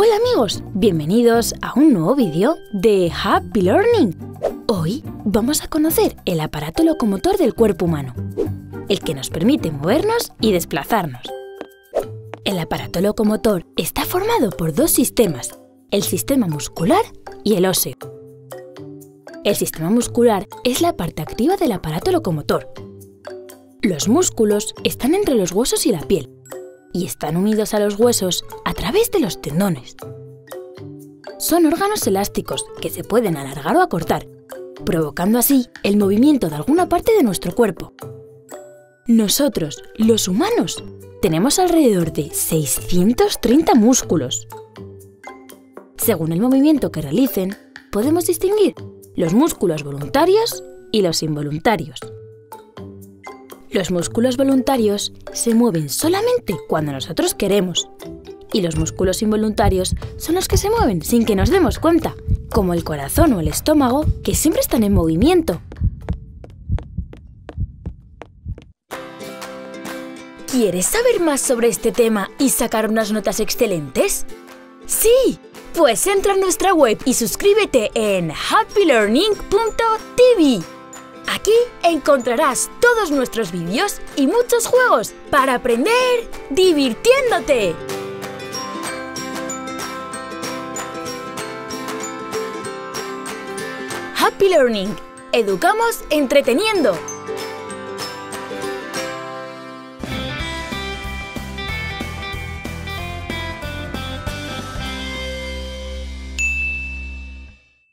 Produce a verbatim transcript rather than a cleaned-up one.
Hola amigos, bienvenidos a un nuevo vídeo de Happy Learning. Hoy vamos a conocer el aparato locomotor del cuerpo humano, el que nos permite movernos y desplazarnos. El aparato locomotor está formado por dos sistemas, el sistema muscular y el óseo. El sistema muscular es la parte activa del aparato locomotor. Los músculos están entre los huesos y la piel, y están unidos a los huesos a través de los tendones. Son órganos elásticos que se pueden alargar o acortar, provocando así el movimiento de alguna parte de nuestro cuerpo. Nosotros, los humanos, tenemos alrededor de seiscientos treinta músculos. Según el movimiento que realicen, podemos distinguir los músculos voluntarios y los involuntarios. Los músculos voluntarios se mueven solamente cuando nosotros queremos, y los músculos involuntarios son los que se mueven sin que nos demos cuenta, como el corazón o el estómago, que siempre están en movimiento. ¿Quieres saber más sobre este tema y sacar unas notas excelentes? ¡Sí! Pues entra en nuestra web y suscríbete en happy learning punto t v. Aquí encontrarás todos nuestros vídeos y muchos juegos para aprender divirtiéndote. Happy Learning. Educamos entreteniendo.